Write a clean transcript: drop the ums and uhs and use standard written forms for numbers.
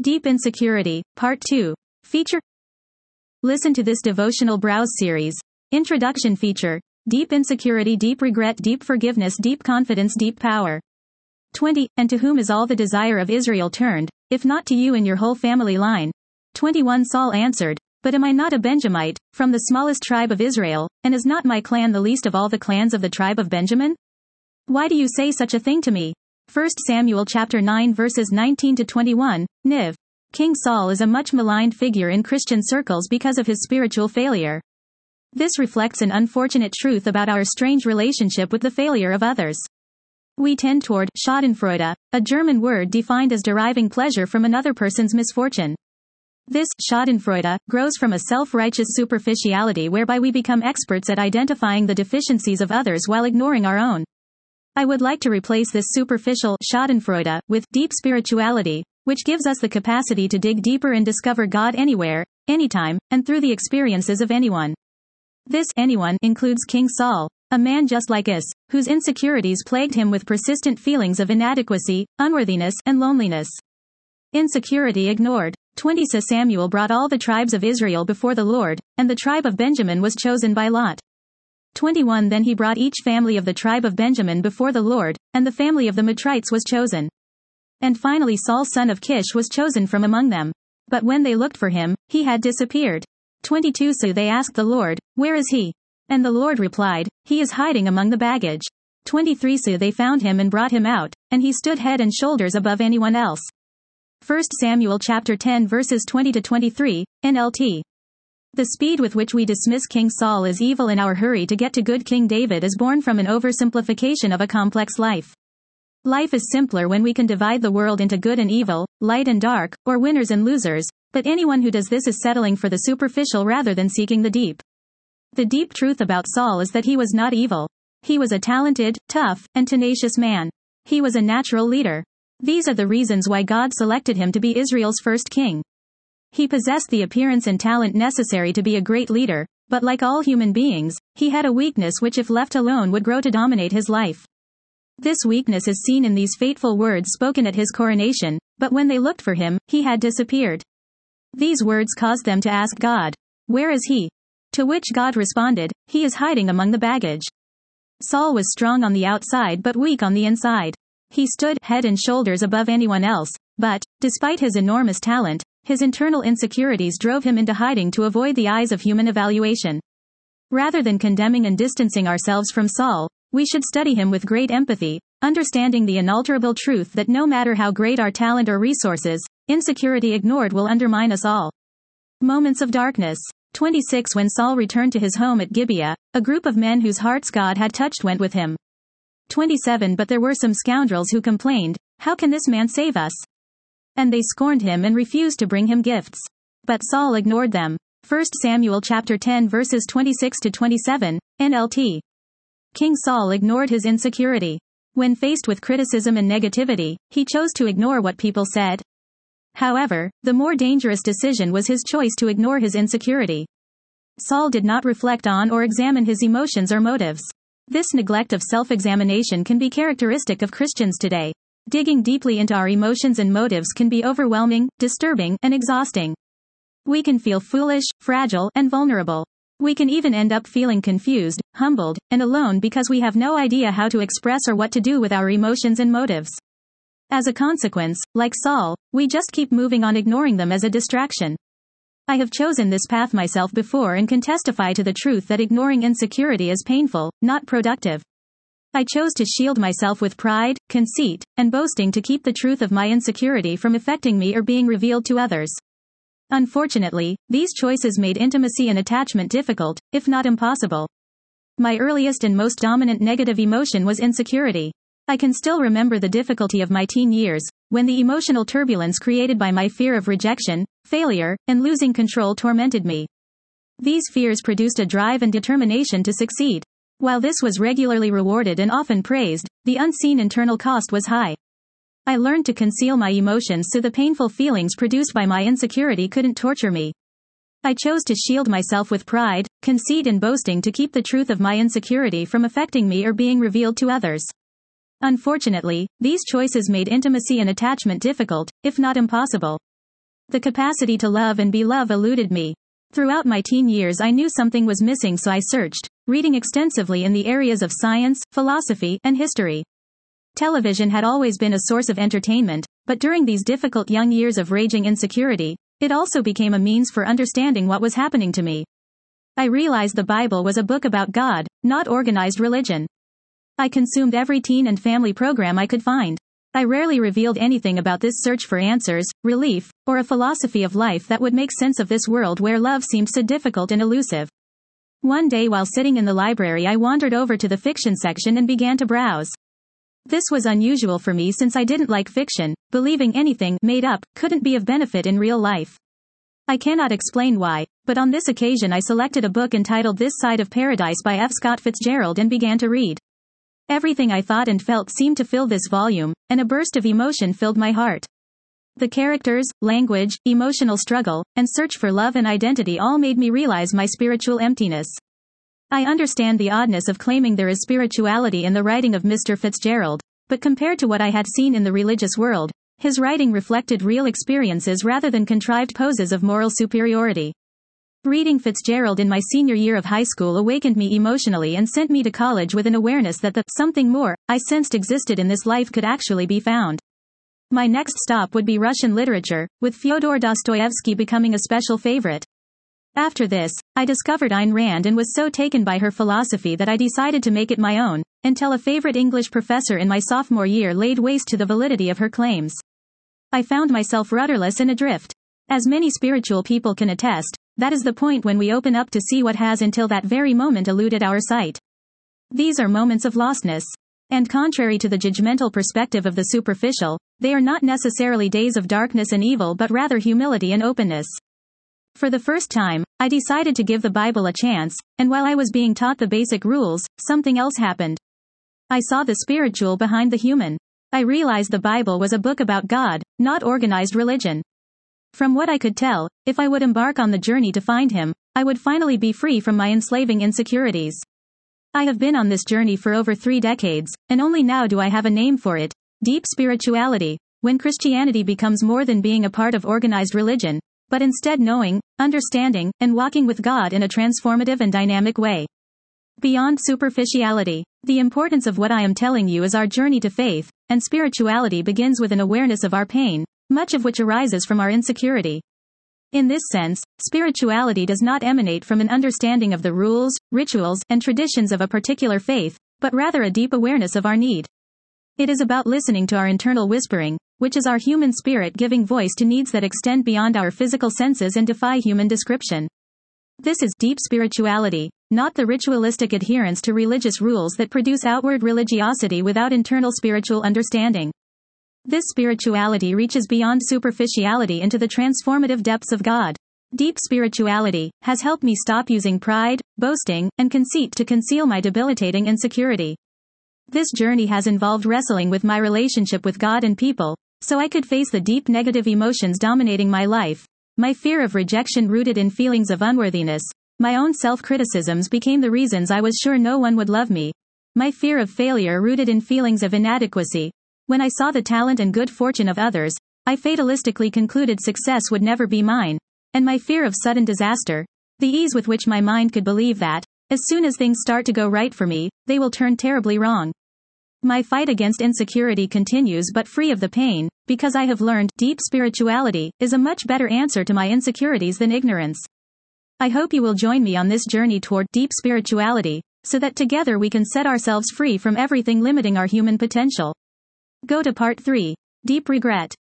Deep Insecurity, Part 2. Feature. Listen to this devotional browse series. Introduction feature. Deep insecurity, deep regret, deep forgiveness, deep confidence, deep power. 20. And to whom is all the desire of Israel turned, if not to you and your whole family line? 21. Saul answered, But am I not a Benjamite, from the smallest tribe of Israel, and is not my clan the least of all the clans of the tribe of Benjamin? Why do you say such a thing to me? 1 Samuel chapter 9 verses 19 to 21, Niv. King Saul is a much maligned figure in Christian circles because of his spiritual failure. This reflects an unfortunate truth about our strange relationship with the failure of others. We tend toward Schadenfreude, a German word defined as deriving pleasure from another person's misfortune. This Schadenfreude grows from a self-righteous superficiality whereby we become experts at identifying the deficiencies of others while ignoring our own. I would like to replace this superficial Schadenfreude with deep spirituality, which gives us the capacity to dig deeper and discover God anywhere, anytime, and through the experiences of anyone. This anyone includes King Saul, a man just like us, whose insecurities plagued him with persistent feelings of inadequacy, unworthiness, and loneliness. Insecurity ignored. 20. So Samuel brought all the tribes of Israel before the Lord, and the tribe of Benjamin was chosen by lot. 21. Then he brought each family of the tribe of Benjamin before the Lord, and the family of the Matrites was chosen. And finally Saul son of Kish was chosen from among them. But when they looked for him, he had disappeared. 22. So they asked the Lord, Where is he? And the Lord replied, He is hiding among the baggage. 23. So they found him and brought him out, and he stood head and shoulders above anyone else. 1 Samuel chapter 10 verses 20 to 23, NLT. The speed with which we dismiss King Saul as evil in our hurry to get to good King David is born from an oversimplification of a complex life. Life is simpler when we can divide the world into good and evil, light and dark, or winners and losers, but anyone who does this is settling for the superficial rather than seeking the deep. The deep truth about Saul is that he was not evil. He was a talented, tough, and tenacious man. He was a natural leader. These are the reasons why God selected him to be Israel's first king. He possessed the appearance and talent necessary to be a great leader, but like all human beings, he had a weakness which if left alone would grow to dominate his life. This weakness is seen in these fateful words spoken at his coronation, but when they looked for him, he had disappeared. These words caused them to ask God, Where is he? To which God responded, He is hiding among the baggage. Saul was strong on the outside but weak on the inside. He stood head and shoulders above anyone else, but, despite his enormous talent, his internal insecurities drove him into hiding to avoid the eyes of human evaluation. Rather than condemning and distancing ourselves from Saul, we should study him with great empathy, understanding the unalterable truth that no matter how great our talent or resources, insecurity ignored will undermine us all. Moments of darkness. 26. When Saul returned to his home at Gibeah, a group of men whose hearts God had touched went with him. 27. But there were some scoundrels who complained, How can this man save us? And they scorned him and refused to bring him gifts. But Saul ignored them. 1 Samuel chapter 10 verses 26 to 27, NLT. King Saul ignored his insecurity. When faced with criticism and negativity, he chose to ignore what people said. However, the more dangerous decision was his choice to ignore his insecurity. Saul did not reflect on or examine his emotions or motives. This neglect of self-examination can be characteristic of Christians today. Digging deeply into our emotions and motives can be overwhelming, disturbing, and exhausting. We can feel foolish, fragile, and vulnerable. We can even end up feeling confused, humbled, and alone because we have no idea how to express or what to do with our emotions and motives. As a consequence, like Saul, we just keep moving on ignoring them as a distraction. I have chosen this path myself before and can testify to the truth that ignoring insecurity is painful, not productive. I chose to shield myself with pride, conceit, and boasting to keep the truth of my insecurity from affecting me or being revealed to others. Unfortunately, these choices made intimacy and attachment difficult, if not impossible. My earliest and most dominant negative emotion was insecurity. I can still remember the difficulty of my teen years, when the emotional turbulence created by my fear of rejection, failure, and losing control tormented me. These fears produced a drive and determination to succeed. While this was regularly rewarded and often praised, the unseen internal cost was high. I learned to conceal my emotions so the painful feelings produced by my insecurity couldn't torture me. I chose to shield myself with pride, conceit, and boasting to keep the truth of my insecurity from affecting me or being revealed to others. Unfortunately, these choices made intimacy and attachment difficult, if not impossible. The capacity to love and be loved eluded me. Throughout my teen years I knew something was missing, so I searched, reading extensively in the areas of science, philosophy, and history. Television had always been a source of entertainment, but during these difficult young years of raging insecurity, it also became a means for understanding what was happening to me. I realized the Bible was a book about God, not organized religion. I consumed every teen and family program I could find. I rarely revealed anything about this search for answers, relief, or a philosophy of life that would make sense of this world where love seemed so difficult and elusive. One day while sitting in the library I wandered over to the fiction section and began to browse. This was unusual for me since I didn't like fiction, believing anything made up couldn't be of benefit in real life. I cannot explain why, but on this occasion I selected a book entitled This Side of Paradise by F. Scott Fitzgerald and began to read. Everything I thought and felt seemed to fill this volume, and a burst of emotion filled my heart. The characters, language, emotional struggle, and search for love and identity all made me realize my spiritual emptiness. I understand the oddness of claiming there is spirituality in the writing of Mr. Fitzgerald, but compared to what I had seen in the religious world, his writing reflected real experiences rather than contrived poses of moral superiority. Reading Fitzgerald in my senior year of high school awakened me emotionally and sent me to college with an awareness that the something more I sensed existed in this life could actually be found. My next stop would be Russian literature, with Fyodor Dostoevsky becoming a special favorite. After this, I discovered Ayn Rand and was so taken by her philosophy that I decided to make it my own, until a favorite English professor in my sophomore year laid waste to the validity of her claims. I found myself rudderless and adrift. As many spiritual people can attest, that is the point when we open up to see what has until that very moment eluded our sight. These are moments of lostness. And contrary to the judgmental perspective of the superficial, they are not necessarily days of darkness and evil but rather humility and openness. For the first time, I decided to give the Bible a chance, and while I was being taught the basic rules, something else happened. I saw the spiritual behind the human. I realized the Bible was a book about God, not organized religion. From what I could tell, if I would embark on the journey to find him, I would finally be free from my enslaving insecurities. I have been on this journey for over 3 decades, and only now do I have a name for it: deep spirituality, when Christianity becomes more than being a part of organized religion, but instead knowing, understanding, and walking with God in a transformative and dynamic way. Beyond superficiality. The importance of what I am telling you is our journey to faith, and spirituality begins with an awareness of our pain, much of which arises from our insecurity. In this sense, spirituality does not emanate from an understanding of the rules, rituals, and traditions of a particular faith, but rather a deep awareness of our need. It is about listening to our internal whispering, which is our human spirit giving voice to needs that extend beyond our physical senses and defy human description. This is deep spirituality, not the ritualistic adherence to religious rules that produce outward religiosity without internal spiritual understanding. This spirituality reaches beyond superficiality into the transformative depths of God. Deep spirituality has helped me stop using pride, boasting, and conceit to conceal my debilitating insecurity. This journey has involved wrestling with my relationship with God and people, so I could face the deep negative emotions dominating my life. My fear of rejection rooted in feelings of unworthiness. My own self-criticisms became the reasons I was sure no one would love me. My fear of failure rooted in feelings of inadequacy. When I saw the talent and good fortune of others, I fatalistically concluded success would never be mine. And my fear of sudden disaster. The ease with which my mind could believe that, as soon as things start to go right for me, they will turn terribly wrong. My fight against insecurity continues but free of the pain, because I have learned deep spirituality is a much better answer to my insecurities than ignorance. I hope you will join me on this journey toward deep spirituality, so that together we can set ourselves free from everything limiting our human potential. Go to Part 3. Deep Regret.